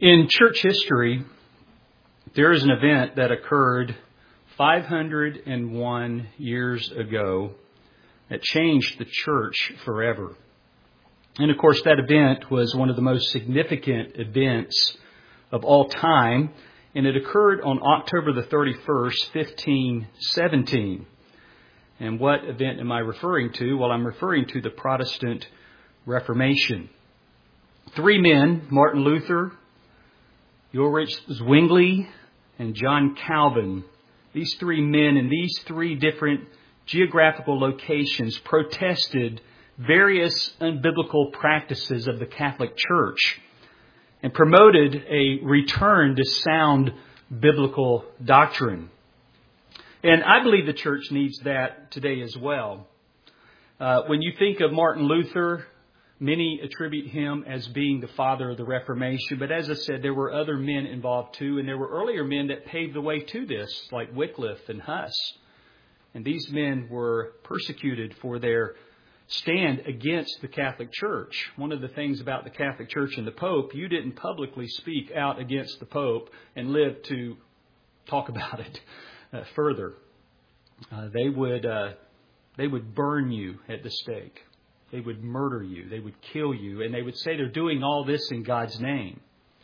In church history, there is an event that occurred 501 years ago that changed the church forever. And of course, that event was one of the most significant events of all time, and it occurred on October the 31st, 1517. And what event am I referring to? Well, I'm referring to the Protestant Reformation. Three men, Martin Luther, Ulrich Zwingli, and John Calvin, these three men in these three different geographical locations protested various unbiblical practices of the Catholic Church and promoted a return to sound biblical doctrine. And I believe the church needs that today as well. When you think of Martin Luther, many attribute him as being the father of the Reformation. But as I said, there were other men involved too. And there were earlier men that paved the way to this, like Wycliffe and Huss. And these men were persecuted for their stand against the Catholic Church. One of the things about the Catholic Church and the Pope, you didn't publicly speak out against the Pope and live to talk about it further. They would burn you at the stake. They would murder you. They would kill you. And they would say they're doing all this in God's name.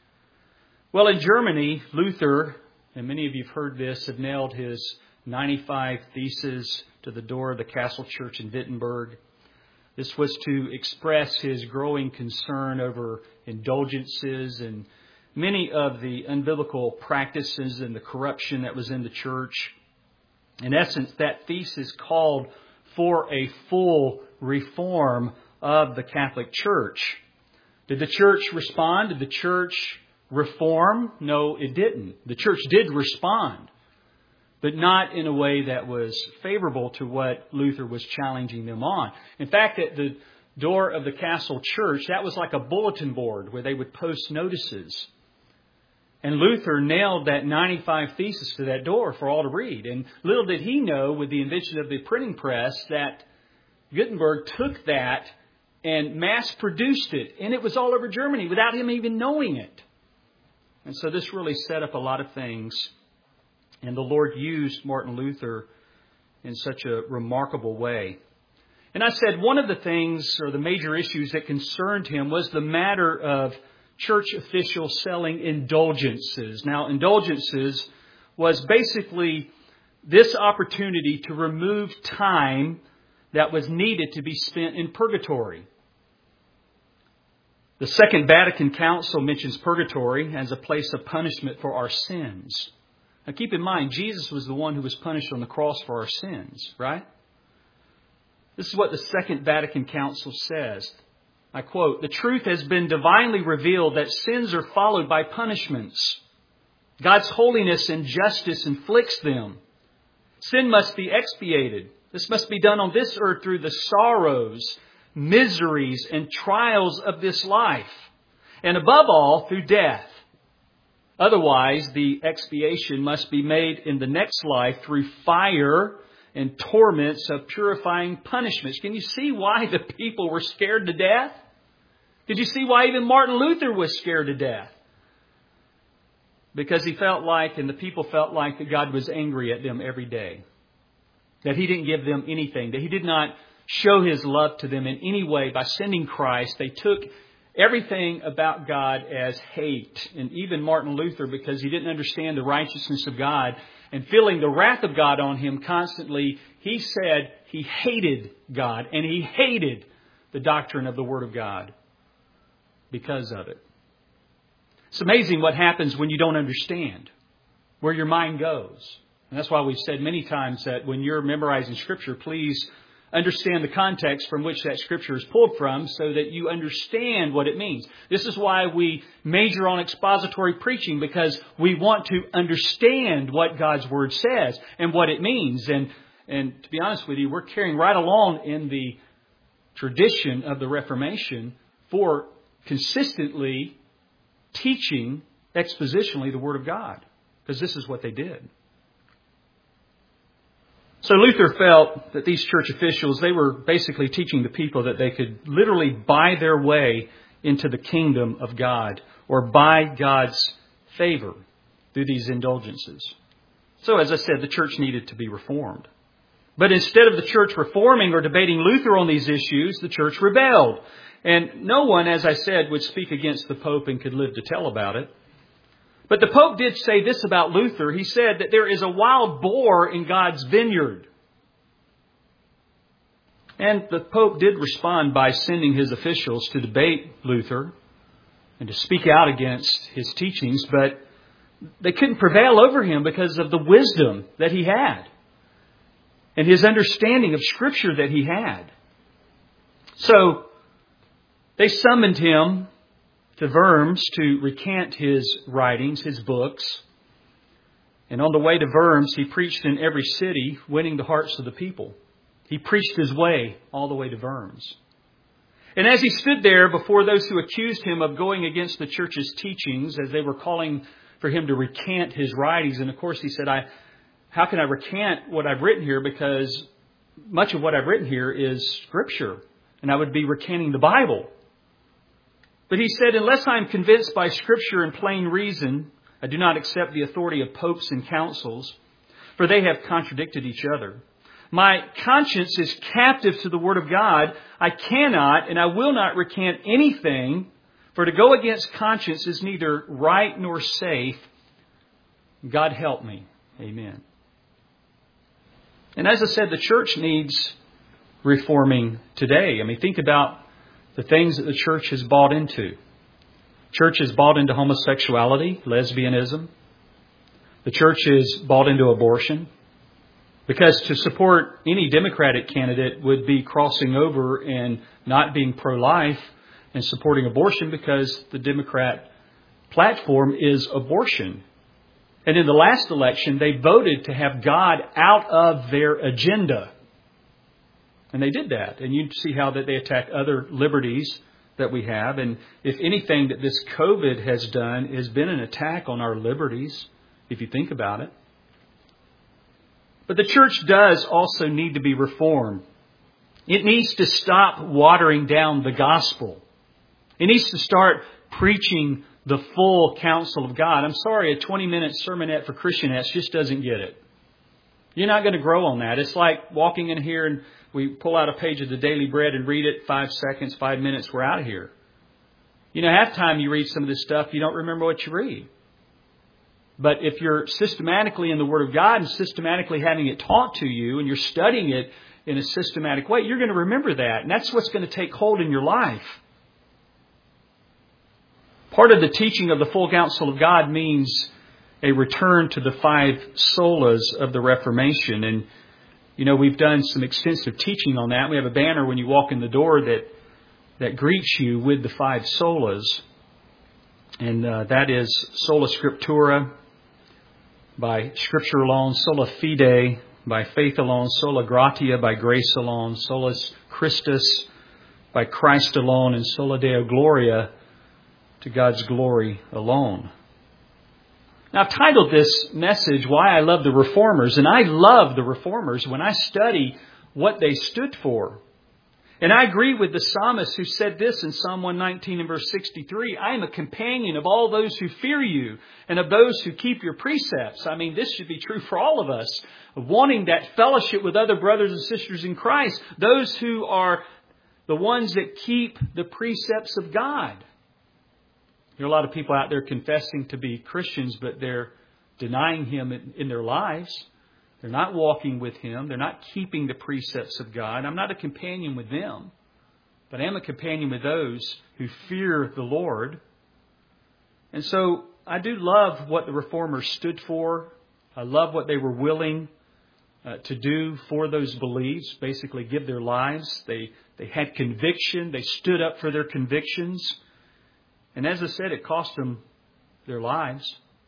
Well, in Germany, Luther, and many of you have heard this, have nailed his 95 Theses to the door of the Castle Church in Wittenberg. This was to express his growing concern over indulgences and many of the unbiblical practices and the corruption that was in the church. In essence, that thesis called for a full reform of the Catholic Church. Did the church respond? Did the church reform? No, it didn't. The church did respond, but not in a way that was favorable to what Luther was challenging them on. In fact, at the door of the Castle Church, that was like a bulletin board where they would post notices. And Luther nailed that 95 Theses to that door for all to read. And little did he know, with the invention of the printing press, that Gutenberg took that and mass-produced it. And it was all over Germany without him even knowing it. And so this really set up a lot of things. And the Lord used Martin Luther in such a remarkable way. And I said one of the things, or the major issues that concerned him, was the matter of church officials selling indulgences. Now, indulgences was basically this opportunity to remove time that was needed to be spent in purgatory. The Second Vatican Council mentions purgatory as a place of punishment for our sins. Now keep in mind, Jesus was the one who was punished on the cross for our sins, right? This is what the Second Vatican Council says. I quote, "The truth has been divinely revealed that sins are followed by punishments. God's holiness and justice inflicts them. Sin must be expiated. This must be done on this earth through the sorrows, miseries, and trials of this life, and above all, through death. Otherwise, the expiation must be made in the next life through fire and torments of purifying punishments." Can you see why the people were scared to death? Did you see why even Martin Luther was scared to death? Because he felt like, and the people felt like, that God was angry at them every day. That He didn't give them anything. That He did not show His love to them in any way by sending Christ. They took everything about God as hate. And even Martin Luther, because he didn't understand the righteousness of God and feeling the wrath of God on him constantly, he said he hated God and he hated the doctrine of the Word of God because of it. It's amazing what happens when you don't understand where your mind goes. And that's why we've said many times that when you're memorizing Scripture, please understand the context from which that Scripture is pulled from so that you understand what it means. This is why we major on expository preaching, because we want to understand what God's Word says and what it means. And to be honest with you, we're carrying right along in the tradition of the Reformation for consistently teaching expositionally the Word of God, because this is what they did. So Luther felt that these church officials, they were basically teaching the people that they could literally buy their way into the kingdom of God, or buy God's favor through these indulgences. So, as I said, the church needed to be reformed. But instead of the church reforming or debating Luther on these issues, the church rebelled. And no one, as I said, would speak against the Pope and could live to tell about it. But the Pope did say this about Luther. He said that there is a wild boar in God's vineyard. And the Pope did respond by sending his officials to debate Luther and to speak out against his teachings, but they couldn't prevail over him because of the wisdom that he had and his understanding of Scripture that he had. So they summoned him to Worms to recant his writings, his books. And on the way to Worms, he preached in every city, winning the hearts of the people. He preached his way all the way to Worms. And as he stood there before those who accused him of going against the church's teachings, as they were calling for him to recant his writings, and of course he said, how can I recant what I've written here? Because much of what I've written here is Scripture, and I would be recanting the Bible. But he said, unless I am convinced by Scripture and plain reason, I do not accept the authority of popes and councils, for they have contradicted each other. My conscience is captive to the Word of God. I cannot and I will not recant anything, for to go against conscience is neither right nor safe. God help me. Amen. And as I said, the church needs reforming today. I mean, think about the things that the church has bought into. Church has bought into homosexuality, lesbianism. The church has bought into abortion. Because to support any Democratic candidate would be crossing over and not being pro-life and supporting abortion, because the Democrat platform is abortion. And in the last election, they voted to have God out of their agenda. And they did that. And you see how that they attack other liberties that we have. And if anything that this COVID has done has been an attack on our liberties, if you think about it. But the church does also need to be reformed. It needs to stop watering down the gospel. It needs to start preaching the full counsel of God. I'm sorry, a 20-minute sermonette for Christianettes just doesn't get it. You're not going to grow on that. It's like walking in here and we pull out a page of the Daily Bread and read it 5 seconds, 5 minutes, we're out of here. You know, half the time you read some of this stuff, you don't remember what you read. But if you're systematically in the Word of God and systematically having it taught to you and you're studying it in a systematic way, you're going to remember that. And that's what's going to take hold in your life. Part of the teaching of the full counsel of God means a return to the 5 solas of the Reformation. And, you know, we've done some extensive teaching on that. We have a banner when you walk in the door that greets you with the 5 solas. And that is sola scriptura, by Scripture alone; sola fide, by faith alone; sola gratia, by grace alone; solus Christus, by Christ alone; and sola Deo gloria, to God's glory alone. Now, I've titled this message, Why I Love the Reformers. And I love the Reformers when I study what they stood for. And I agree with the psalmist who said this in Psalm 119 and verse 63, I am a companion of all those who fear you and of those who keep your precepts. I mean, this should be true for all of us, wanting that fellowship with other brothers and sisters in Christ, those who are the ones that keep the precepts of God. There are a lot of people out there confessing to be Christians, but they're denying Him in their lives. They're not walking with Him. They're not keeping the precepts of God. I'm not a companion with them, but I am a companion with those who fear the Lord. And so I do love what the Reformers stood for. I love what they were willing to do for those beliefs, basically give their lives. They had conviction. They stood up for their convictions. And as I said, it cost them their lives.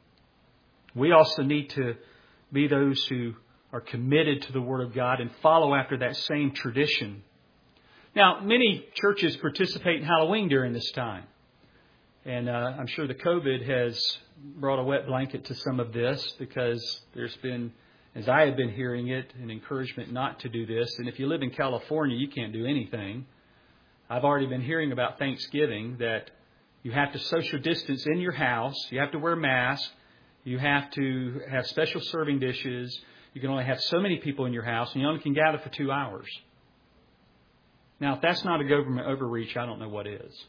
We also need to be those who are committed to the Word of God and follow after that same tradition. Now, many churches participate in Halloween during this time. And I'm sure the COVID has brought a wet blanket to some of this, because there's been, as I have been hearing it, an encouragement not to do this. And if you live in California, you can't do anything. I've already been hearing about Thanksgiving that You have to social distance in your house. You have to wear masks. You have to have special serving dishes. You can only have so many people in your house, and you only can gather for 2 hours. Now, if that's not a government overreach, I don't know what is.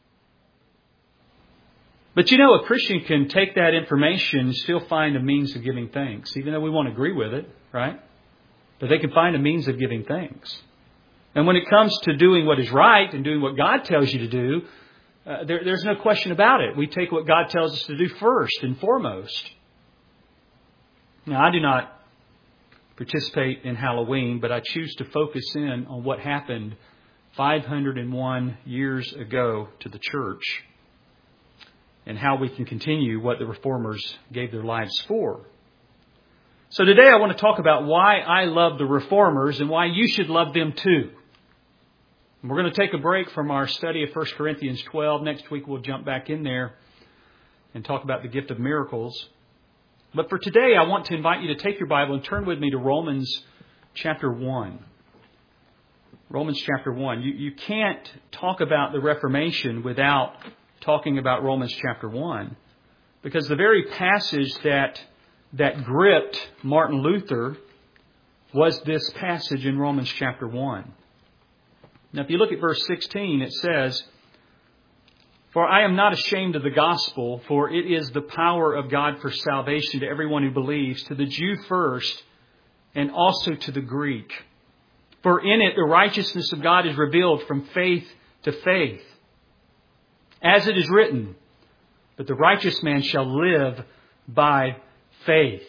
But you know, a Christian can take that information and still find a means of giving thanks, even though we won't agree with it, right? But they can find a means of giving thanks. And when it comes to doing what is right and doing what God tells you to do, there's no question about it. We take what God tells us to do first and foremost. Now, I do not participate in Halloween, but I choose to focus in on what happened 501 years ago to the church and how we can continue what the Reformers gave their lives for. So today I want to talk about why I love the Reformers and why you should love them too. And we're going to take a break from our study of 1 Corinthians 12. Next week we'll jump back in there and talk about the gift of miracles. But for today, I want to invite you to take your Bible and turn with me to Romans chapter 1. Romans chapter 1. You can't talk about the Reformation without talking about Romans chapter 1. Because the very passage that gripped Martin Luther was this passage in Romans chapter 1. Now, if you look at verse 16, it says, "For I am not ashamed of the gospel, for it is the power of God for salvation to everyone who believes, to the Jew first, and also to the Greek. For in it the righteousness of God is revealed from faith to faith. As it is written, but the righteous man shall live by faith."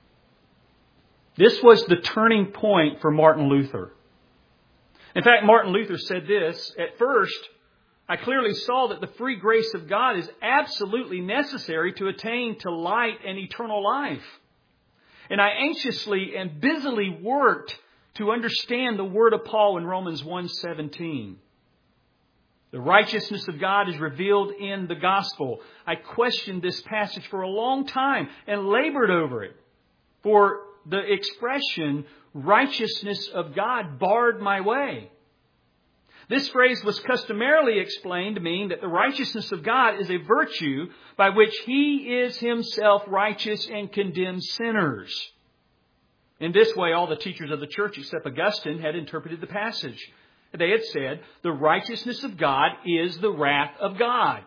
This was the turning point for Martin Luther. In fact, Martin Luther said this, "At first, I clearly saw that the free grace of God is absolutely necessary to attain to light and eternal life. And I anxiously and busily worked to understand the word of Paul in Romans 1:17. The righteousness of God is revealed in the gospel. I questioned this passage for a long time and labored over it. For the expression, righteousness of God, barred my way. This phrase was customarily explained to mean that the righteousness of God is a virtue by which He is Himself righteous and condemns sinners. In this way, all the teachers of the church, except Augustine, had interpreted the passage. They had said, the righteousness of God is the wrath of God.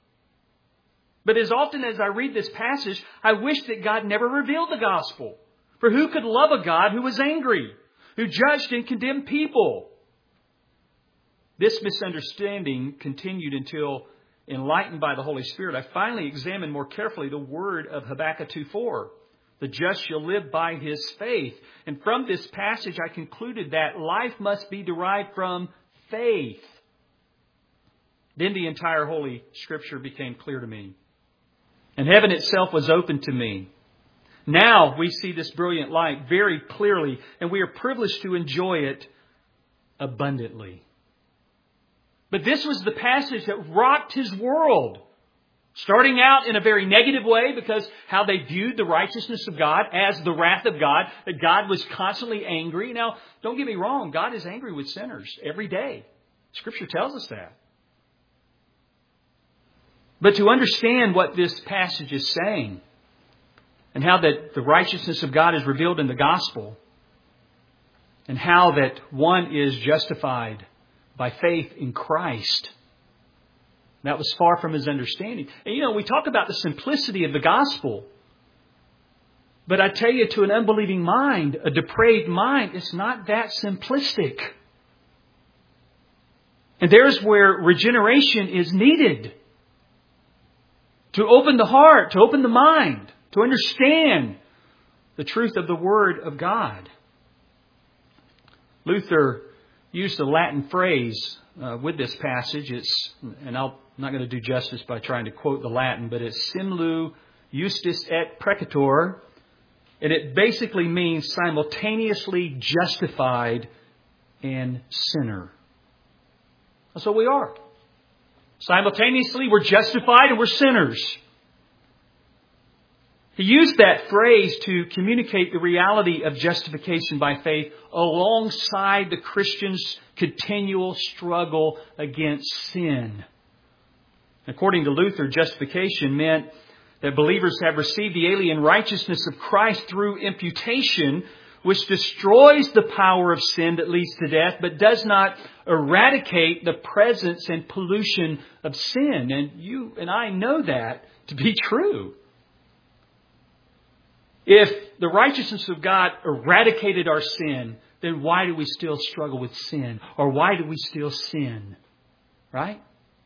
But as often as I read this passage, I wish that God never revealed the gospel. For who could love a God who was angry, who judged and condemned people? This misunderstanding continued until, enlightened by the Holy Spirit, I finally examined more carefully the word of Habakkuk 2:4. The just shall live by his faith. And from this passage, I concluded that life must be derived from faith. Then the entire Holy Scripture became clear to me. And heaven itself was open to me. Now we see this brilliant light very clearly, and we are privileged to enjoy it abundantly. But this was the passage that rocked his world. Starting out in a very negative way because how they viewed the righteousness of God as the wrath of God, that God was constantly angry. Now, don't get me wrong, God is angry with sinners every day. Scripture tells us that. But to understand what this passage is saying and how that the righteousness of God is revealed in the gospel and how that one is justified by faith in Christ, that was far from his understanding. And we talk about the simplicity of the gospel. But I tell you, to an unbelieving mind, a depraved mind, it's not that simplistic. And there's where regeneration is needed. To open the heart, to open the mind, to understand the truth of the Word of God. Luther used a Latin phrase with this passage. I'm not going to do justice by trying to quote the Latin, but it's simul justus et peccator. And it basically means simultaneously justified and sinner. That's what we are. Simultaneously, we're justified and we're sinners. He used that phrase to communicate the reality of justification by faith alongside the Christian's continual struggle against sin. According to Luther, justification meant that believers have received the alien righteousness of Christ through imputation, which destroys the power of sin that leads to death, but does not eradicate the presence and pollution of sin. And you and I know that to be true. If the righteousness of God eradicated our sin, then why do we still struggle with sin? Or why do we still sin? Right?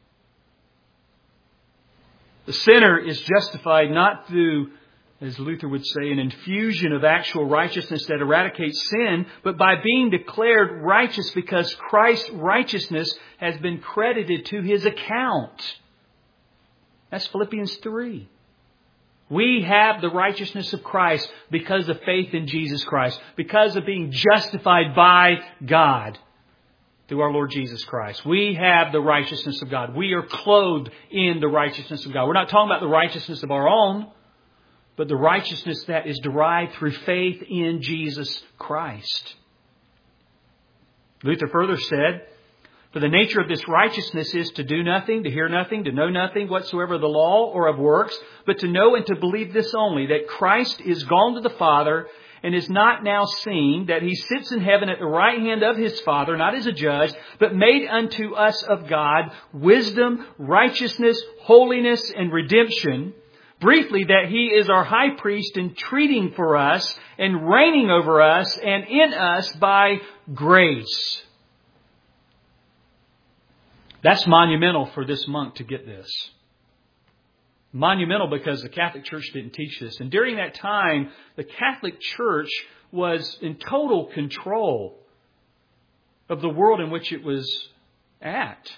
The sinner is justified not through, as Luther would say, an infusion of actual righteousness that eradicates sin, but by being declared righteous because Christ's righteousness has been credited to His account. That's Philippians 3. We have the righteousness of Christ because of faith in Jesus Christ, because of being justified by God through our Lord Jesus Christ. We have the righteousness of God. We are clothed in the righteousness of God. We're not talking about the righteousness of our own, but the righteousness that is derived through faith in Jesus Christ. Luther further said, "For the nature of this righteousness is to do nothing, to hear nothing, to know nothing whatsoever of the law or of works, but to know and to believe this only, that Christ is gone to the Father and is not now seen, that He sits in heaven at the right hand of His Father, not as a judge, but made unto us of God wisdom, righteousness, holiness, and redemption. Briefly, that He is our high priest entreating for us and reigning over us and in us by grace." That's monumental for this monk to get this. Monumental because the Catholic Church didn't teach this. And during that time, the Catholic Church was in total control of the world in which it was at.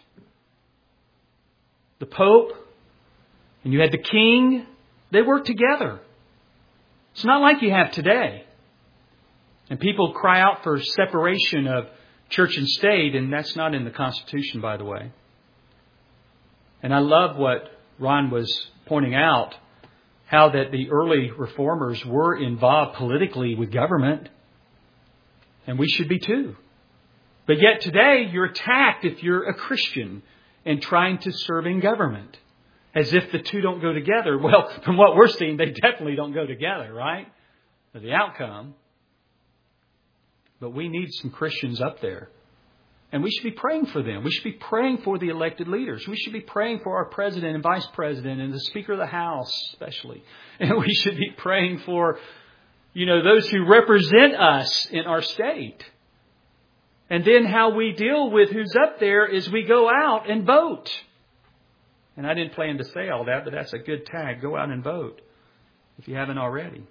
The Pope, and you had the King, they worked together. It's not like you have today. And people cry out for separation of church and state, and that's not in the Constitution, by the way. And I love what Ron was pointing out, how that the early reformers were involved politically with government, and we should be too. But yet today, you're attacked if you're a Christian and trying to serve in government, as if the two don't go together. Well, from what we're seeing, they definitely don't go together, right? For the outcome. But we need some Christians up there. And we should be praying for them. We should be praying for the elected leaders. We should be praying for our president and vice president and the Speaker of the House especially. And we should be praying for, those who represent us in our state. And then how we deal with who's up there is we go out and vote. And I didn't plan to say all that, but that's a good tag. Go out and vote if you haven't already.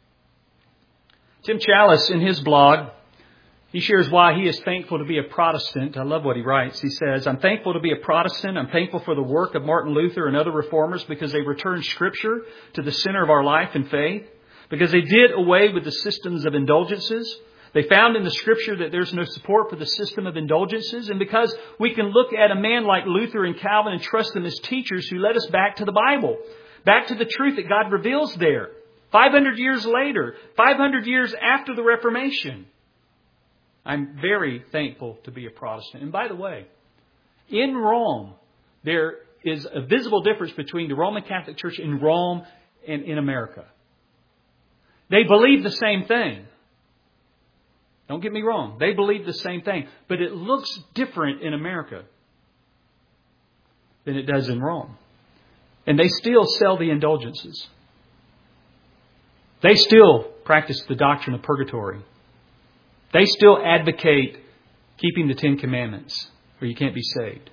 Tim Challis, in his blog, he shares why he is thankful to be a Protestant. I love what he writes. He says, "I'm thankful to be a Protestant. I'm thankful for the work of Martin Luther and other reformers because they returned Scripture to the center of our life and faith. Because they did away with the systems of indulgences. They found in the Scripture that there's no support for the system of indulgences. And because we can look at a man like Luther and Calvin and trust them as teachers who led us back to the Bible, back to the truth that God reveals there. 500 years later, 500 years after the Reformation. I'm very thankful to be a Protestant." And by the way, in Rome, there is a visible difference between the Roman Catholic Church in Rome and in America. They believe the same thing. Don't get me wrong. They believe the same thing. But it looks different in America than it does in Rome. And they still sell the indulgences. They still practice the doctrine of purgatory. They still advocate keeping the 10 Commandments, or you can't be saved.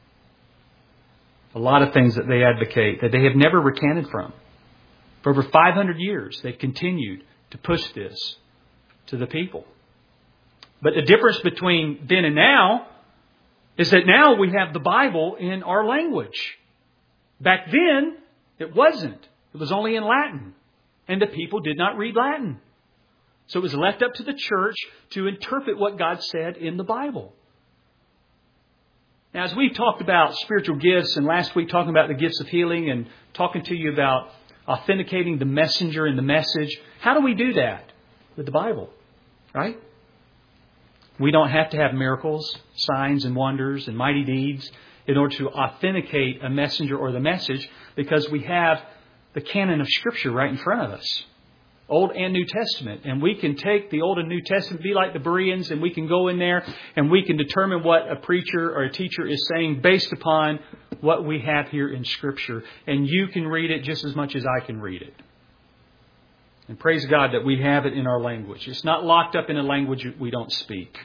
A lot of things that they advocate that they have never recanted from. For over 500 years, they've continued to push this to the people. But the difference between then and now is that now we have the Bible in our language. Back then, it wasn't. It was only in Latin. And the people did not read Latin. So it was left up to the church to interpret what God said in the Bible. Now, as we talked about spiritual gifts, and last week talking about the gifts of healing and talking to you about authenticating the messenger and the message, how do we do that? With the Bible, right? We don't have to have miracles, signs and wonders and mighty deeds in order to authenticate a messenger or the message, because we have the canon of Scripture right in front of us. Old and New Testament. And we can take the Old and New Testament, be like the Bereans, and we can go in there and we can determine what a preacher or a teacher is saying based upon what we have here in Scripture. And you can read it just as much as I can read it. And praise God that we have it in our language. It's not locked up in a language we don't speak.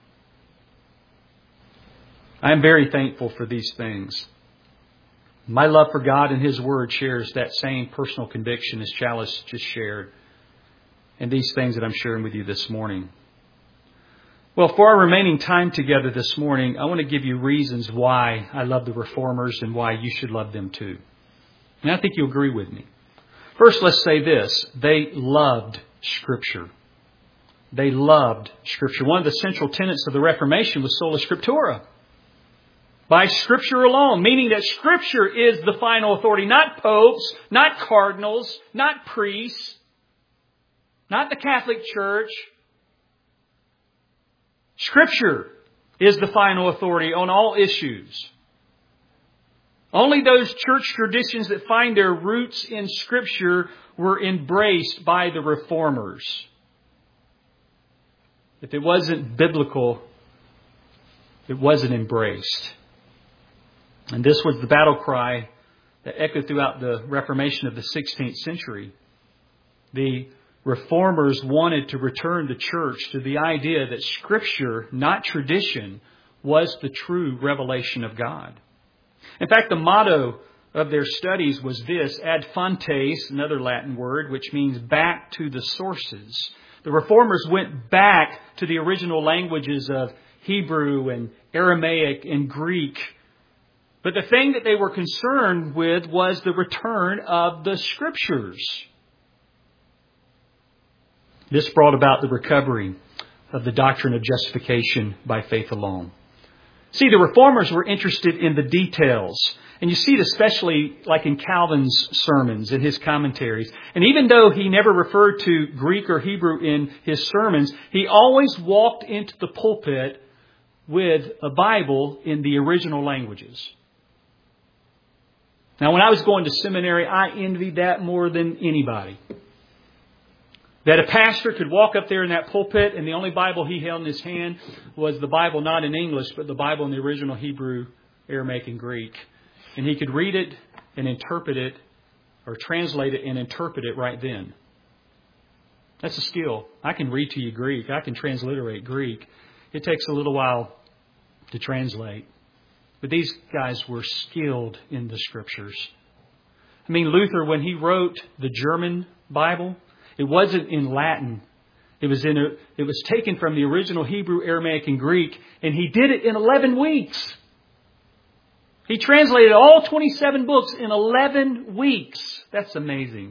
I am very thankful for these things. My love for God and His Word shares that same personal conviction as Chalice just shared. And these things that I'm sharing with you this morning. Well, for our remaining time together this morning, I want to give you reasons why I love the Reformers and why you should love them too. And I think you'll agree with me. First, let's say this. They loved Scripture. They loved Scripture. One of the central tenets of the Reformation was sola scriptura. By Scripture alone, meaning that Scripture is the final authority. Not popes, not cardinals, not priests, not the Catholic Church. Scripture is the final authority on all issues. Only those church traditions that find their roots in Scripture were embraced by the Reformers. If it wasn't biblical, it wasn't embraced. And this was the battle cry that echoed throughout the Reformation of the 16th century. The Reformers wanted to return the church to the idea that Scripture, not tradition, was the true revelation of God. In fact, the motto of their studies was this, ad fontes, another Latin word, which means back to the sources. The Reformers went back to the original languages of Hebrew and Aramaic and Greek. But the thing that they were concerned with was the return of the Scriptures. This brought about the recovery of the doctrine of justification by faith alone. See, the Reformers were interested in the details. And you see it especially like in Calvin's sermons and his commentaries. And even though he never referred to Greek or Hebrew in his sermons, he always walked into the pulpit with a Bible in the original languages. Now, when I was going to seminary, I envied that more than anybody. That a pastor could walk up there in that pulpit and the only Bible he held in his hand was the Bible not in English, but the Bible in the original Hebrew, Aramaic, and Greek. And he could read it and interpret it, or translate it and interpret it right then. That's a skill. I can read to you Greek. I can transliterate Greek. It takes a little while to translate. But these guys were skilled in the Scriptures. I mean, Luther, when he wrote the German Bible, it wasn't in Latin. It was taken from the original Hebrew, Aramaic, and Greek, and he did it in 11 weeks. He translated all 27 books in 11 weeks. That's amazing.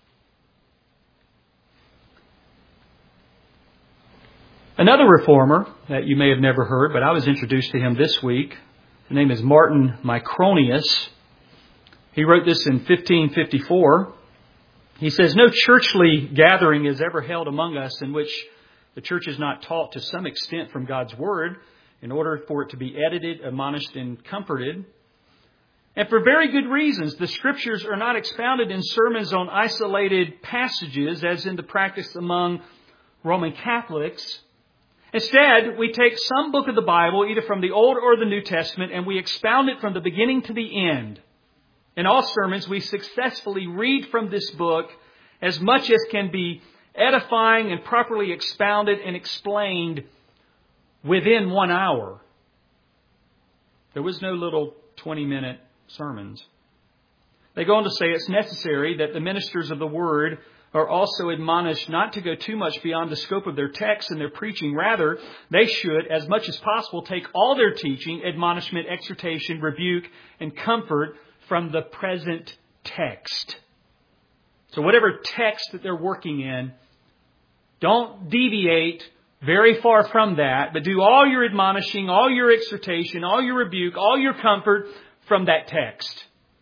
Another reformer that you may have never heard, but I was introduced to him this week. His name is Martin Micronius. He wrote this in 1554. He says, no churchly gathering is ever held among us in which the church is not taught to some extent from God's Word in order for it to be edited, admonished, and comforted. And for very good reasons. The Scriptures are not expounded in sermons on isolated passages as in the practice among Roman Catholics. Instead, we take some book of the Bible, either from the Old or the New Testament, and we expound it from the beginning to the end. In all sermons, we successfully read from this book as much as can be edifying and properly expounded and explained within 1 hour. There was no little 20-minute sermons. They go on to say it's necessary that the ministers of the Word are also admonished not to go too much beyond the scope of their text and their preaching. Rather, they should, as much as possible, take all their teaching, admonishment, exhortation, rebuke, and comfort from the present text. So whatever text that they're working in, don't deviate very far from that, but do all your admonishing, all your exhortation, all your rebuke, all your comfort from that text.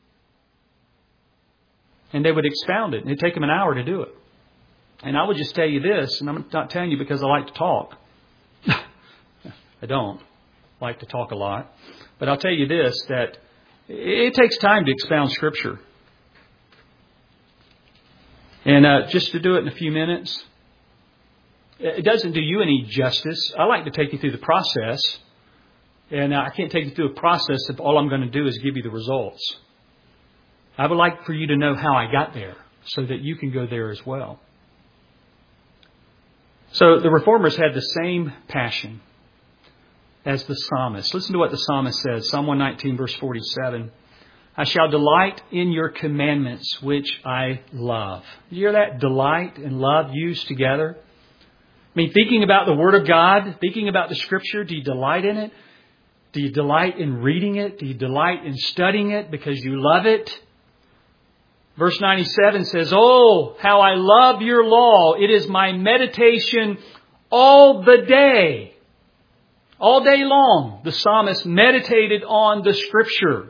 And they would expound it. And it'd take them an hour to do it. And I would just tell you this, and I'm not telling you because I like to talk. I don't like to talk a lot. But I'll tell you this, that it takes time to expound Scripture. And just to do it in a few minutes, it doesn't do you any justice. I like to take you through the process. And I can't take you through a process if all I'm going to do is give you the results. I would like for you to know how I got there so that you can go there as well. So the Reformers had the same passion as the psalmist. Listen to what the psalmist says. Psalm 119, verse 47. I shall delight in your commandments, which I love. You hear that? Delight and love used together. I mean, thinking about the Word of God, thinking about the Scripture, do you delight in it? Do you delight in reading it? Do you delight in studying it because you love it? Verse 97 says, oh, how I love your law. It is my meditation all the day. All day long, the psalmist meditated on the Scripture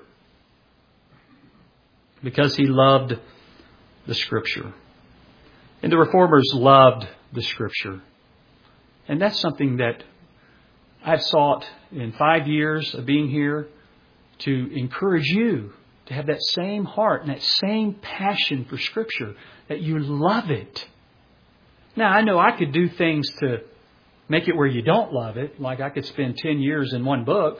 because he loved the Scripture. And the Reformers loved the Scripture. And that's something that I've sought in 5 years of being here to encourage you to have that same heart and that same passion for Scripture, that you love it. Now, I know I could do things to make it where you don't love it. Like I could spend 10 years in one book.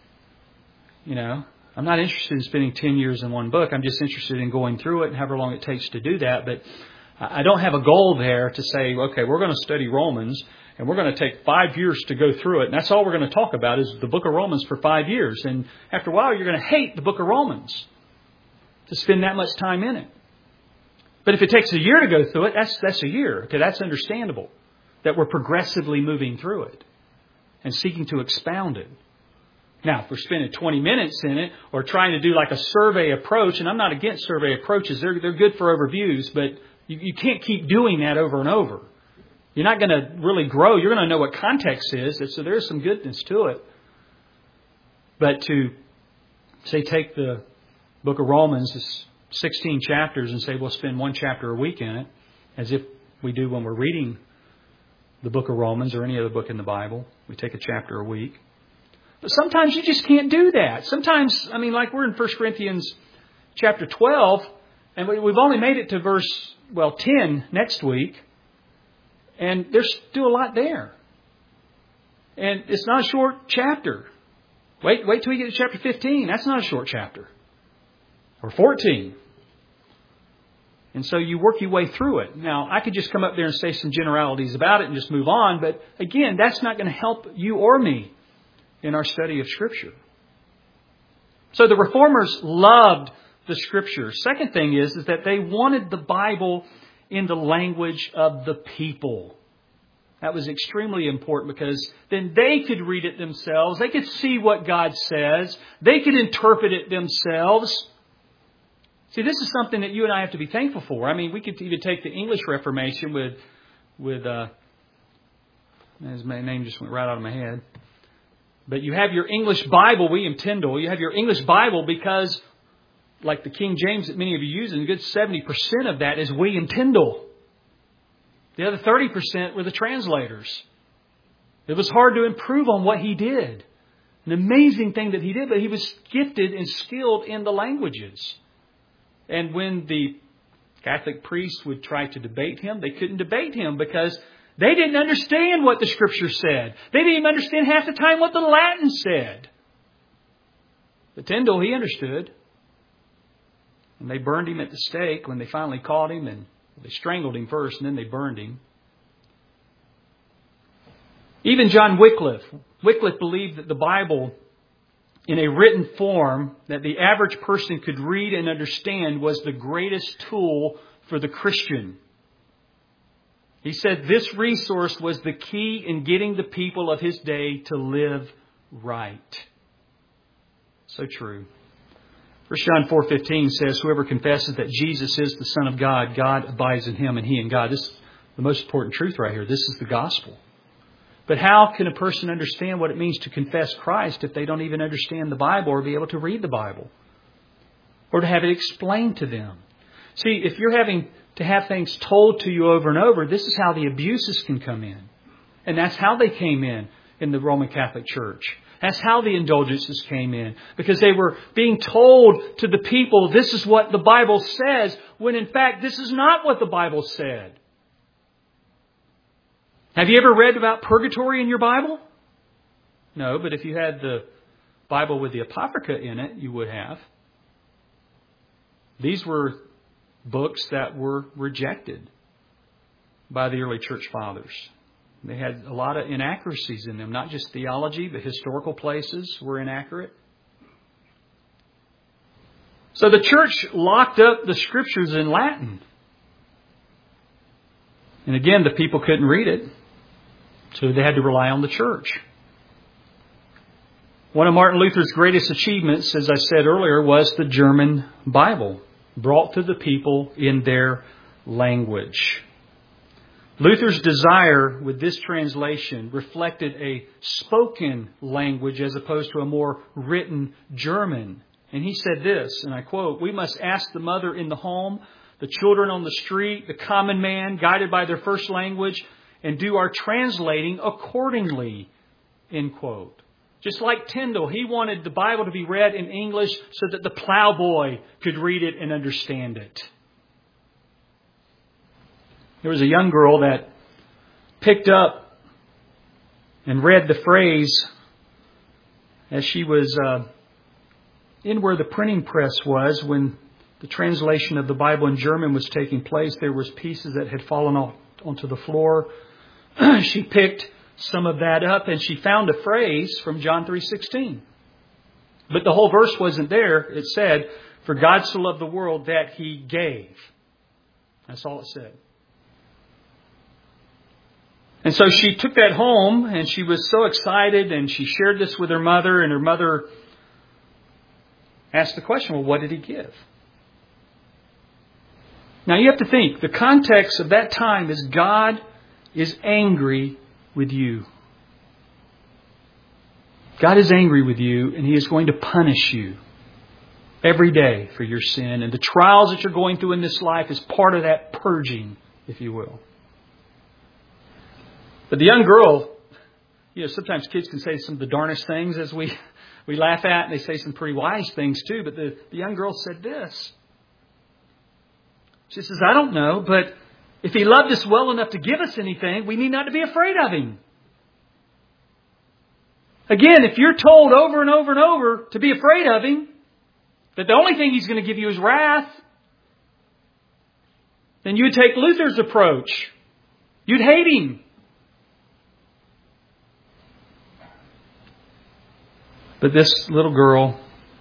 You know, I'm not interested in spending 10 years in one book. I'm just interested in going through it and however long it takes to do that. But I don't have a goal there to say, okay, we're going to study Romans and we're going to take 5 years to go through it. And that's all we're going to talk about is the book of Romans for 5 years. And after a while, you're going to hate the book of Romans to spend that much time in it. But if it takes a year to go through it, that's a year. Okay, that's understandable. That we're progressively moving through it and seeking to expound it. Now, if we're spending 20 minutes in it or trying to do like a survey approach, and I'm not against survey approaches, they're good for overviews, but you can't keep doing that over and over. You're not going to really grow. You're going to know what context is, so there's some goodness to it. But to, say, take the book of Romans, it's 16 chapters, and say we'll spend one chapter a week in it, as if we do when we're reading the book of Romans or any other book in the Bible. We take a chapter a week. But sometimes you just can't do that. Sometimes, I mean, like we're in 1 Corinthians chapter 12, and we've only made it to verse, 10 next week. And there's still a lot there. And it's not a short chapter. Wait till we get to chapter 15. That's not a short chapter. Or 14. And so you work your way through it. Now, I could just come up there and say some generalities about it and just move on. But again, that's not going to help you or me in our study of Scripture. So the Reformers loved the Scripture. Second thing is that they wanted the Bible in the language of the people. That was extremely important because then they could read it themselves. They could see what God says. They could interpret it themselves. See, this is something that you and I have to be thankful for. I mean, we could even take the English Reformation with his name just went right out of my head. But you have your English Bible, William Tyndale. You have your English Bible because, like the King James that many of you use, and a good 70% of that is William Tyndale. The other 30% were the translators. It was hard to improve on what he did. An amazing thing that he did, but he was gifted and skilled in the languages. And when the Catholic priests would try to debate him, they couldn't debate him because they didn't understand what the Scripture said. They didn't even understand half the time what the Latin said. But Tyndale, he understood. And they burned him at the stake when they finally caught him. And they strangled him first and then they burned him. Even John Wycliffe. Wycliffe believed that the Bible, in a written form that the average person could read and understand, was the greatest tool for the Christian. He said this resource was the key in getting the people of his day to live right. So true. 1 John 4:15 says, whoever confesses that Jesus is the Son of God, God abides in him and he in God. This is the most important truth right here. This is the gospel. But how can a person understand what it means to confess Christ if they don't even understand the Bible or be able to read the Bible? Or to have it explained to them? See, if you're having to have things told to you over and over, this is how the abuses can come in. And that's how they came in the Roman Catholic Church. That's how the indulgences came in. Because they were being told to the people, this is what the Bible says, when in fact this is not what the Bible said. Have you ever read about purgatory in your Bible? No, but if you had the Bible with the Apocrypha in it, you would have. These were books that were rejected by the early church fathers. They had a lot of inaccuracies in them, not just theology, but historical places were inaccurate. So the church locked up the Scriptures in Latin. And again, the people couldn't read it, so they had to rely on the church. One of Martin Luther's greatest achievements, as I said earlier, was the German Bible, brought to the people in their language. Luther's desire with this translation reflected a spoken language as opposed to a more written German. And he said this, and I quote, "We must ask the mother in the home, the children on the street, the common man, guided by their first language, and do our translating accordingly," end quote. Just like Tyndale, he wanted the Bible to be read in English so that the plowboy could read it and understand it. There was a young girl that picked up and read the phrase as she was in where the printing press was when the translation of the Bible in German was taking place. There was pieces that had fallen onto the floor. She picked some of that up and she found a phrase from John 3:16. But the whole verse wasn't there. It said, "For God so loved the world that He gave." That's all it said. And so she took that home and she was so excited and she shared this with her mother, and her mother asked the question, well, what did He give? Now you have to think, the context of that time is God is angry with you. God is angry with you and He is going to punish you every day for your sin. And the trials that you're going through in this life is part of that purging, if you will. But the young girl, sometimes kids can say some of the darnest things as we laugh at, and they say some pretty wise things too. But the young girl said this. She says, "I don't know, but if He loved us well enough to give us anything, we need not to be afraid of Him." Again, if you're told over and over and over to be afraid of Him, that the only thing He's going to give you is wrath, then you would take Luther's approach. You'd hate Him. But this little girl,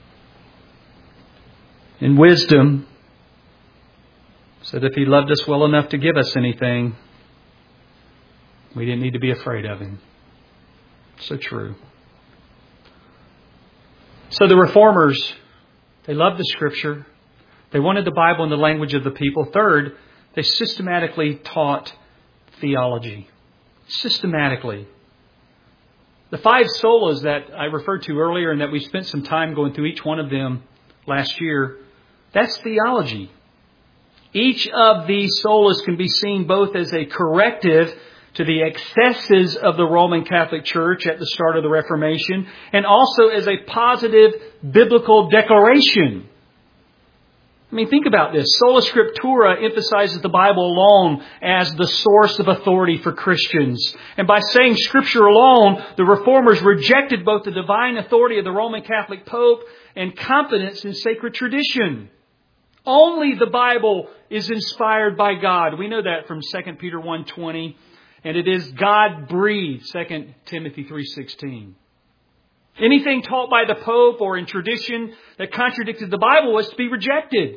in wisdom, said if He loved us well enough to give us anything, we didn't need to be afraid of Him. So true. So the Reformers, they loved the Scripture. They wanted the Bible in the language of the people. Third, they systematically taught theology. Systematically. The 5 solas that I referred to earlier and that we spent some time going through each one of them last year, that's theology. Each of these solas can be seen both as a corrective to the excesses of the Roman Catholic Church at the start of the Reformation, and also as a positive biblical declaration. I mean, think about this. Sola Scriptura emphasizes the Bible alone as the source of authority for Christians. And by saying Scripture alone, the Reformers rejected both the divine authority of the Roman Catholic Pope and confidence in sacred tradition. Only the Bible is inspired by God. We know that from 2 Peter 1:20. And it is God-breathed, 2 Timothy 3:16. Anything taught by the Pope or in tradition that contradicted the Bible was to be rejected.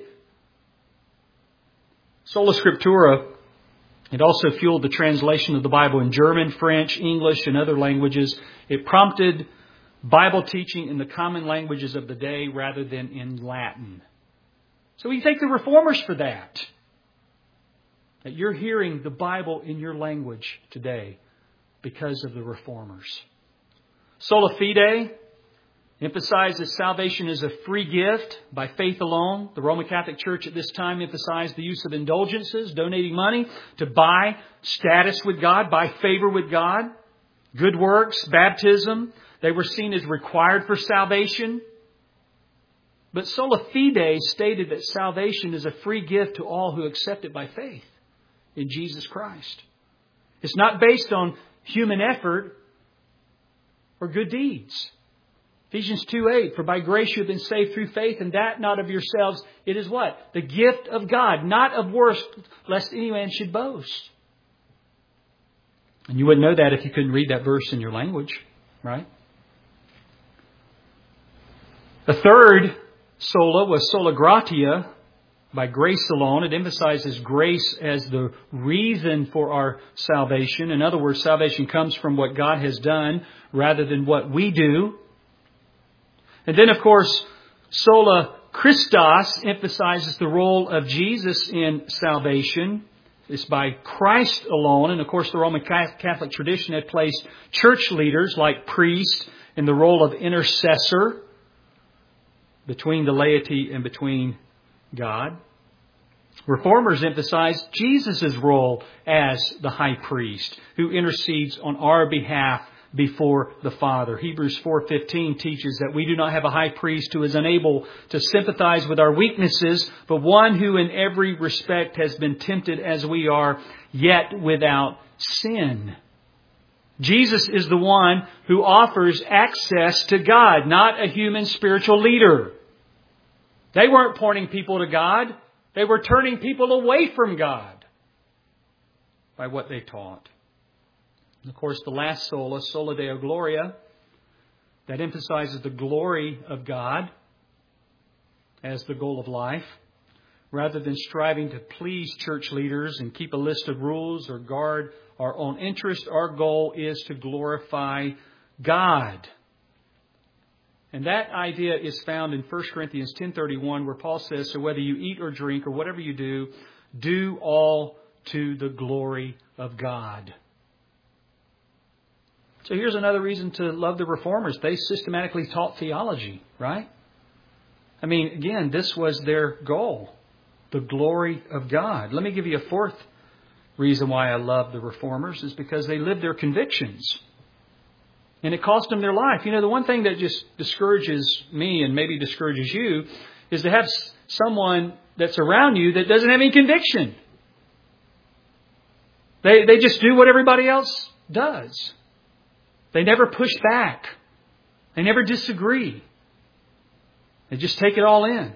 Sola Scriptura, it also fueled the translation of the Bible in German, French, English, and other languages. It prompted Bible teaching in the common languages of the day rather than in Latin. So we thank the Reformers for that. That you're hearing the Bible in your language today because of the Reformers. Sola Fide emphasizes salvation as a free gift by faith alone. The Roman Catholic Church at this time emphasized the use of indulgences, donating money to buy status with God, buy favor with God, good works, baptism. They were seen as required for salvation. But sola fide stated that salvation is a free gift to all who accept it by faith in Jesus Christ. It's not based on human effort or good deeds. Ephesians 2:8, for by grace you have been saved through faith, and that not of yourselves. It is what? The gift of God, not of works, lest any man should boast. And you wouldn't know that if you couldn't read that verse in your language, right? The third sola was sola gratia, by grace alone. It emphasizes grace as the reason for our salvation. In other words, salvation comes from what God has done rather than what we do. And then, of course, sola Christos emphasizes the role of Jesus in salvation. It's by Christ alone. And, of course, the Roman Catholic tradition had placed church leaders like priests in the role of intercessor between the laity and between God. Reformers emphasize Jesus' role as the high priest who intercedes on our behalf before the Father. Hebrews 4:15 teaches that we do not have a high priest who is unable to sympathize with our weaknesses, but one who in every respect has been tempted as we are, yet without sin. Jesus is the one who offers access to God, not a human spiritual leader. They weren't pointing people to God. They were turning people away from God by what they taught. And of course, the last sola, sola Deo Gloria, that emphasizes the glory of God as the goal of life. Rather than striving to please church leaders and keep a list of rules or guard our own interest, our goal is to glorify God. And that idea is found in 1 Corinthians 10:31, where Paul says, so whether you eat or drink or whatever you do, do all to the glory of God. So here's another reason to love the Reformers. They systematically taught theology, right? I mean, again, this was their goal, the glory of God. Let me give you a fourth reason why I love the Reformers is because they lived their convictions. And it cost them their life. You know, the one thing that just discourages me and maybe discourages you is to have someone that's around you that doesn't have any conviction. They just do what everybody else does. They never push back. They never disagree. They just take it all in.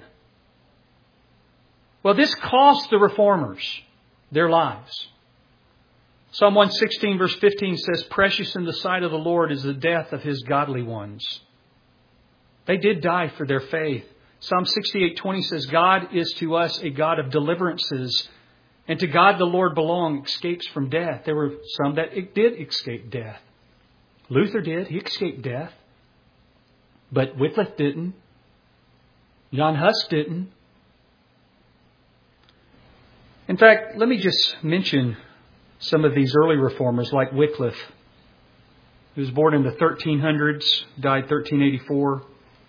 Well, this cost the Reformers their lives. Psalm 116 verse 15 says, precious in the sight of the Lord is the death of His godly ones. They did die for their faith. Psalm 68:20 says, God is to us a God of deliverances, and to God the Lord belong escapes from death. There were some that did escape death. Luther did. He escaped death. But Wycliffe didn't. Jan Hus didn't. In fact, let me just mention some of these early reformers like Wycliffe, who was born in the 1300s, died 1384.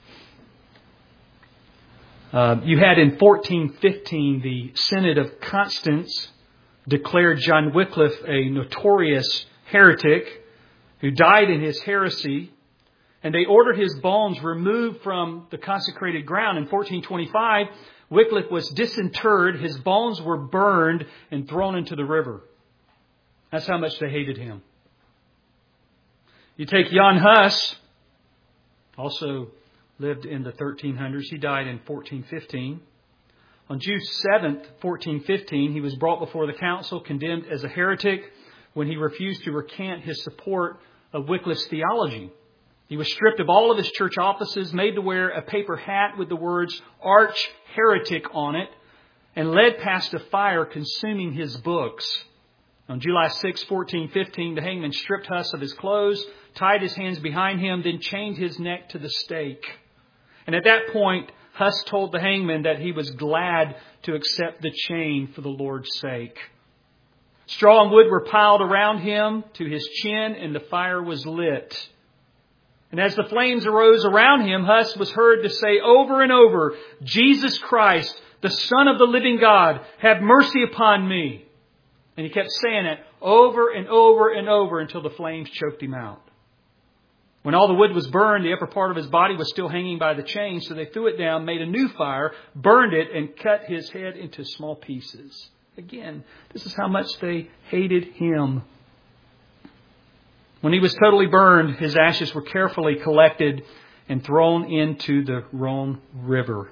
You had in 1415 the Synod of Constance declared John Wycliffe a notorious heretic who died in his heresy, and they ordered his bones removed from the consecrated ground. In 1425, Wycliffe was disinterred, his bones were burned and thrown into the river. That's how much they hated him. You take Jan Hus, also lived in the 1300s. He died in 1415. On June 7th, 1415, he was brought before the council, condemned as a heretic when he refused to recant his support of Wycliffe's theology. He was stripped of all of his church offices, made to wear a paper hat with the words arch heretic on it, and led past a fire consuming his books. On July 6, 1415, the hangman stripped Hus of his clothes, tied his hands behind him, then chained his neck to the stake. And at that point, Hus told the hangman that he was glad to accept the chain for the Lord's sake. Straw and wood were piled around him to his chin, and the fire was lit. And as the flames arose around him, Hus was heard to say over and over, Jesus Christ, the Son of the living God, have mercy upon me. And he kept saying it over and over and over until the flames choked him out. When all the wood was burned, the upper part of his body was still hanging by the chain, so they threw it down, made a new fire, burned it, and cut his head into small pieces. Again, this is how much they hated him. When he was totally burned, his ashes were carefully collected and thrown into the Rhone River.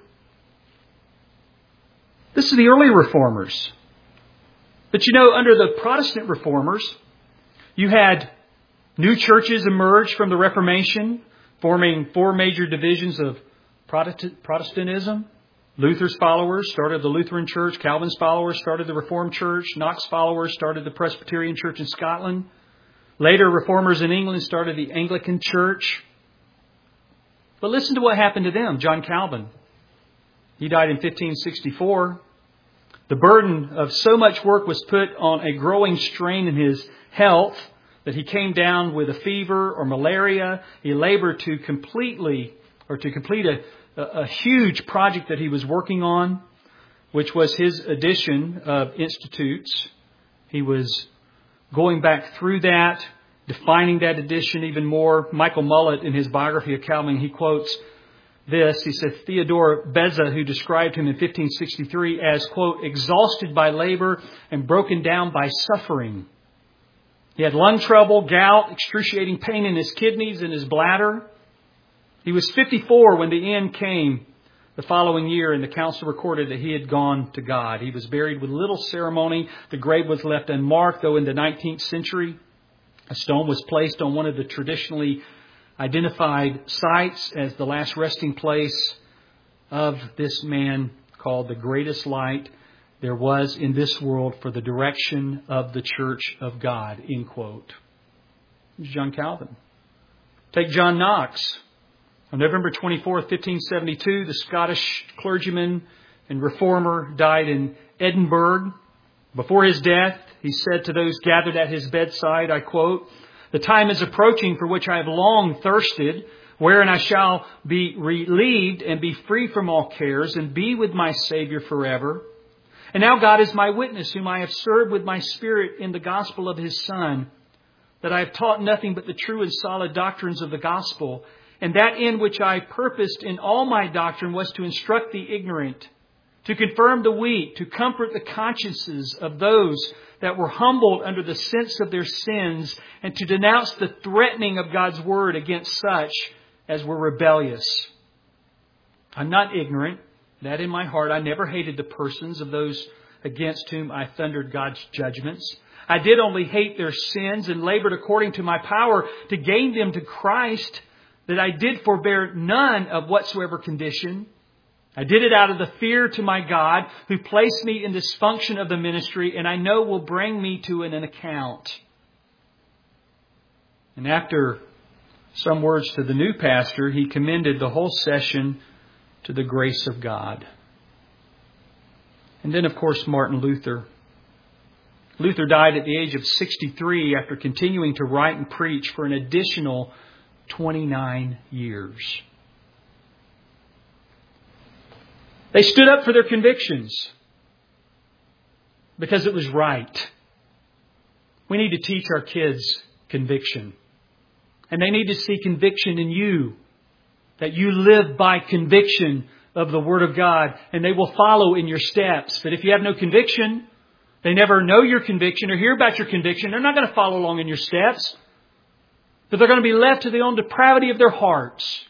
This is the early reformers. But under the Protestant reformers, you had new churches emerge from the Reformation, forming four major divisions of Protestantism. Luther's followers started the Lutheran Church. Calvin's followers started the Reformed Church. Knox followers started the Presbyterian Church in Scotland. Later, reformers in England started the Anglican Church. But listen to what happened to them. John Calvin. He died in 1564. The burden of so much work was put on a growing strain in his health that he came down with a fever or malaria. He labored to complete a huge project that he was working on, which was his edition of Institutes. He was going back through that, defining that edition even more. Michael Mullett, in his biography of Calvin, he quotes this. He said, Theodore Beza, who described him in 1563 as, quote, exhausted by labor and broken down by suffering. He had lung trouble, gout, excruciating pain in his kidneys and his bladder. He was 54 when the end came the following year, and the council recorded that he had gone to God. He was buried with little ceremony. The grave was left unmarked, though in the 19th century, a stone was placed on one of the traditionally identified sites as the last resting place of this man, called the greatest light there was in this world for the direction of the church of God, end quote. John Calvin. Take John Knox. On November 24th, 1572, the Scottish clergyman and reformer died in Edinburgh. Before his death, he said to those gathered at his bedside, I quote, the time is approaching for which I have long thirsted, wherein I shall be relieved and be free from all cares and be with my Savior forever. And now God is my witness, whom I have served with my spirit in the gospel of his Son, that I have taught nothing but the true and solid doctrines of the gospel, and that in which I purposed in all my doctrine was to instruct the ignorant, to confirm the weak, to comfort the consciences of those that were humbled under the sense of their sins, and to denounce the threatening of God's word against such as were rebellious. I'm not ignorant that in my heart I never hated the persons of those against whom I thundered God's judgments. I did only hate their sins and labored according to my power to gain them to Christ, that I did forbear none of whatsoever condition. I did it out of the fear to my God, who placed me in this function of the ministry, and I know will bring me to an account. And after some words to the new pastor, he commended the whole session to the grace of God. And then, of course, Martin Luther. Luther died at the age of 63 after continuing to write and preach for an additional 29 years. They stood up for their convictions because it was right. We need to teach our kids conviction. And they need to see conviction in you. That you live by conviction of the Word of God. And they will follow in your steps. But if you have no conviction, they never know your conviction or hear about your conviction, they're not going to follow along in your steps. But they're going to be left to their own depravity of their hearts.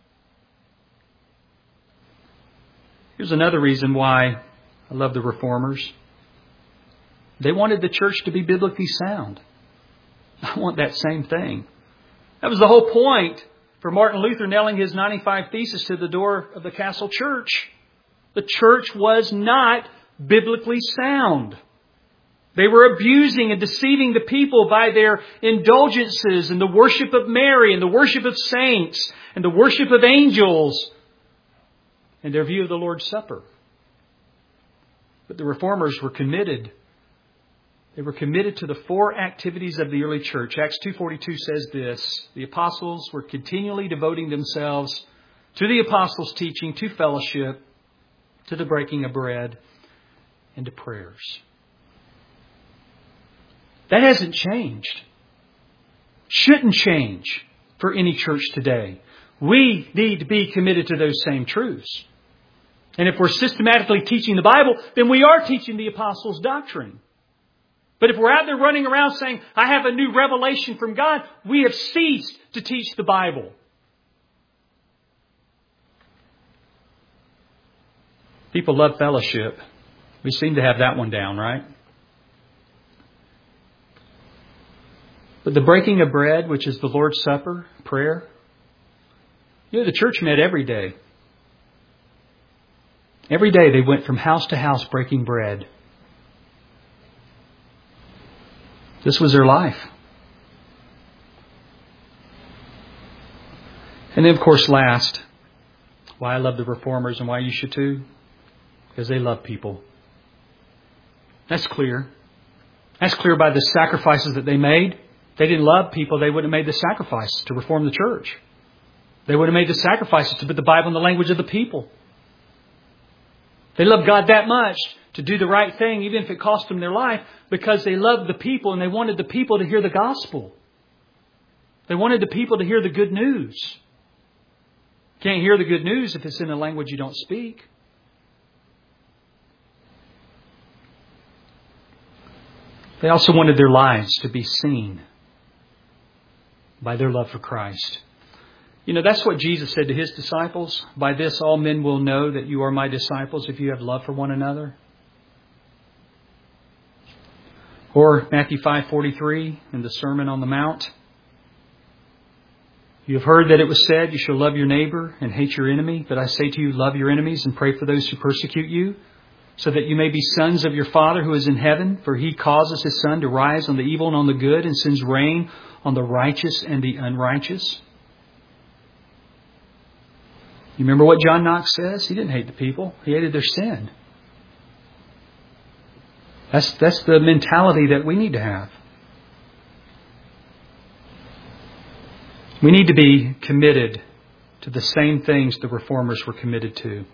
Here's another reason why I love the Reformers. They wanted the church to be biblically sound. I want that same thing. That was the whole point for Martin Luther nailing his 95 Theses to the door of the Castle Church. The church was not biblically sound. They were abusing and deceiving the people by their indulgences and the worship of Mary and the worship of saints and the worship of angels and their view of the Lord's Supper. But the Reformers were committed. They were committed to the four activities of the early church. Acts 2:42 says this, the apostles were continually devoting themselves to the apostles' teaching, to fellowship, to the breaking of bread, and to prayers. That hasn't changed. Shouldn't change. for any church today. We need to be committed to those same truths. And if we're systematically teaching the Bible, then we are teaching the apostles' doctrine. But if we're out there running around saying, I have a new revelation from God, we have ceased to teach the Bible. People love fellowship. We seem to have that one down, right? But the breaking of bread, which is the Lord's Supper, prayer, the church met every day. Every day they went from house to house breaking bread. This was their life. And then, of course, last, why I love the Reformers and why you should too, because they love people. That's clear. That's clear by the sacrifices that they made. If they didn't love people, they wouldn't have made the sacrifice to reform the church. They would have made the sacrifices to put the Bible in the language of the people. They loved God that much to do the right thing, even if it cost them their life, because they loved the people and they wanted the people to hear the gospel. They wanted the people to hear the good news. You can't hear the good news if it's in a language you don't speak. They also wanted their lives to be seen by their love for Christ. That's what Jesus said to His disciples. By this all men will know that you are my disciples if you have love for one another. Or Matthew 5:43 in the Sermon on the Mount. You have heard that it was said, you shall love your neighbor and hate your enemy. But I say to you, love your enemies and pray for those who persecute you, so that you may be sons of your Father who is in heaven. For He causes His sun to rise on the evil and on the good, and sends rain on the righteous and the unrighteous. You remember what John Knox says? He didn't hate the people. He hated their sin. That's the mentality that we need to have. We need to be committed to the same things the Reformers were committed to.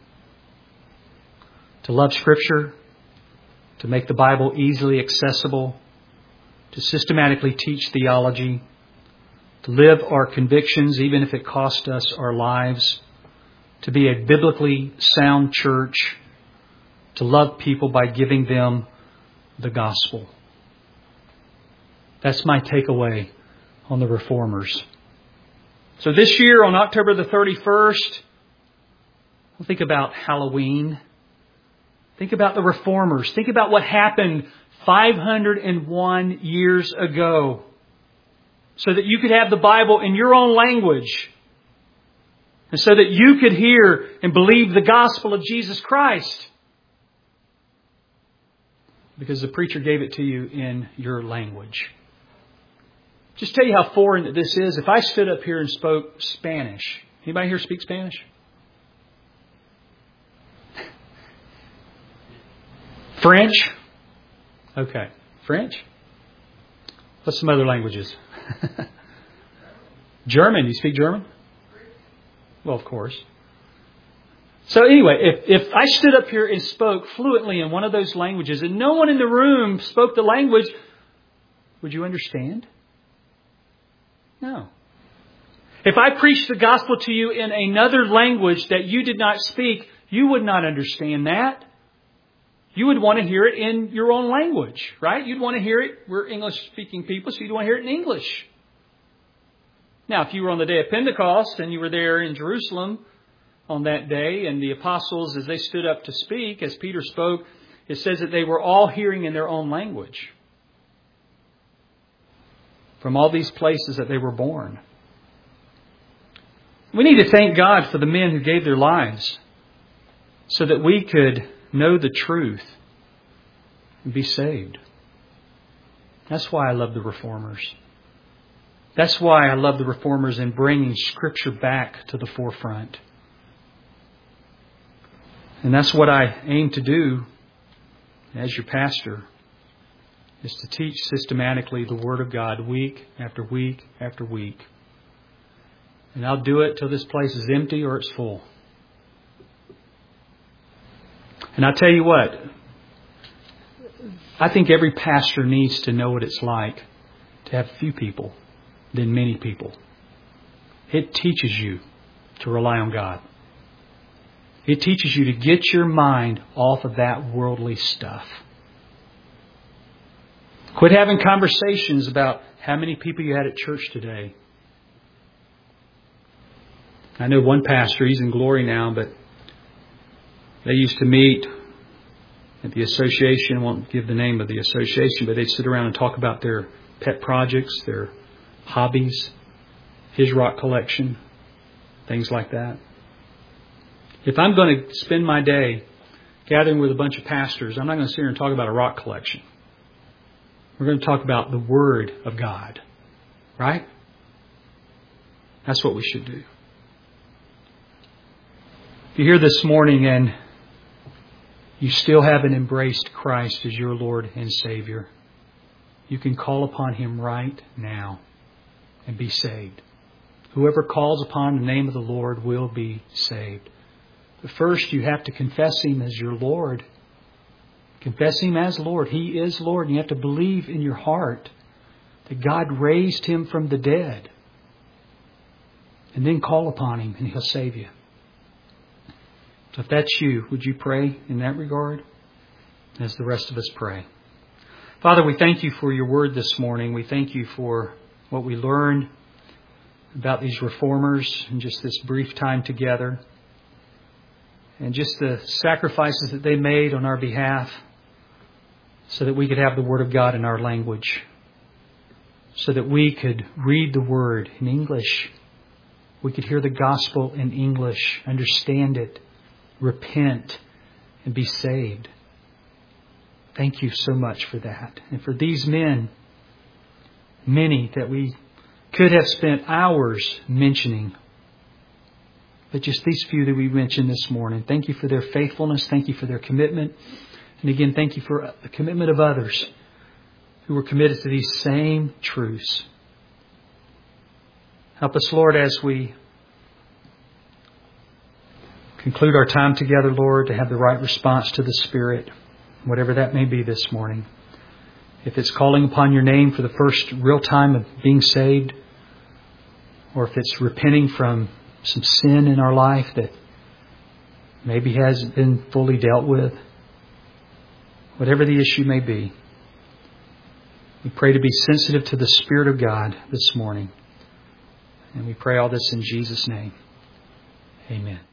To love Scripture, to make the Bible easily accessible, to systematically teach theology, to live our convictions even if it cost us our lives, to be a biblically sound church, to love people by giving them the gospel. That's my takeaway on the Reformers. So this year on October the 31st, we'll think about Halloween. Think about the Reformers. Think about what happened 501 years ago, so that you could have the Bible in your own language, and so that you could hear and believe the gospel of Jesus Christ, because the preacher gave it to you in your language. Just tell you how foreign this is. If I stood up here and spoke Spanish, anybody here speak Spanish? French? Okay. French? What's some other languages? German. You speak German? Well, of course. So anyway, if I stood up here and spoke fluently in one of those languages and no one in the room spoke the language, would you understand? No. If I preached the gospel to you in another language that you did not speak, you would not understand that. You would want to hear it in your own language, right? You'd want to hear it. We're English-speaking people, so you'd want to hear it in English. Now, if you were on the day of Pentecost and you were there in Jerusalem on that day, and the apostles, as they stood up to speak, as Peter spoke, it says that they were all hearing in their own language from all these places that they were born. We need to thank God for the men who gave their lives so that we could know the truth and be saved. That's why I love the Reformers. That's why I love the Reformers in bringing Scripture back to the forefront. And that's what I aim to do as your pastor, is to teach systematically the Word of God week after week after week. And I'll do it till this place is empty or it's full. And I'll tell you what, I think every pastor needs to know what it's like to have few people than many people. It teaches you to rely on God. It teaches you to get your mind off of that worldly stuff. Quit having conversations about how many people you had at church today. I know one pastor, he's in glory now, but they used to meet at the association. I won't give the name of the association, but they'd sit around and talk about their pet projects, their hobbies, his rock collection, things like that. If I'm going to spend my day gathering with a bunch of pastors, I'm not going to sit here and talk about a rock collection. We're going to talk about the Word of God. Right? That's what we should do. If you're here this morning and you still haven't embraced Christ as your Lord and Savior, you can call upon Him right now and be saved. Whoever calls upon the name of the Lord will be saved. But first you have to confess Him as your Lord. Confess Him as Lord. He is Lord. And you have to believe in your heart that God raised Him from the dead. And then call upon Him and He'll save you. So if that's you, would you pray in that regard as the rest of us pray? Father, we thank You for Your Word this morning. We thank You for what we learned about these reformers in just this brief time together. And just the sacrifices that they made on our behalf so that we could have the Word of God in our language. So that we could read the Word in English. We could hear the gospel in English, understand it, repent, and be saved. Thank You so much for that. And for these men, many that we could have spent hours mentioning, but just these few that we mentioned this morning. Thank You for their faithfulness. Thank You for their commitment. And again, thank You for the commitment of others who were committed to these same truths. Help us, Lord, as we conclude our time together, Lord, to have the right response to the Spirit, whatever that may be this morning. If it's calling upon Your name for the first real time of being saved, or if it's repenting from some sin in our life that maybe hasn't been fully dealt with, whatever the issue may be, we pray to be sensitive to the Spirit of God this morning. And we pray all this in Jesus' name. Amen.